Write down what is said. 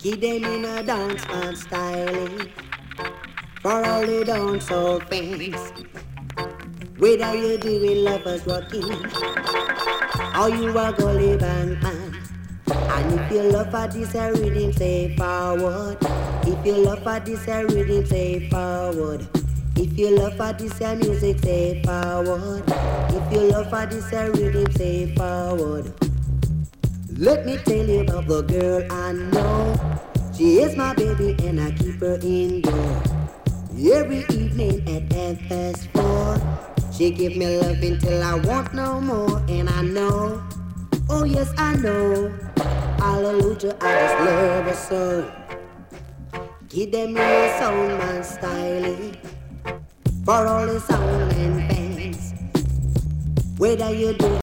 Keep them in a dance and styling for all the dancehall fans. Whether you're doing lovers rocking or you are gully bang man. And if you love for this rhythm, say forward. If you love for this rhythm, say forward. If you love for this music, say forward. If you love for this rhythm, say forward. Let me tell you about the girl I know. She is my baby and I keep her indoor. Every evening at 4:30, she give me love until I want no more. And I know, oh yes I know, hallelujah, I just love her so. Give them your sound man styling for all the sound and fans. Whether you do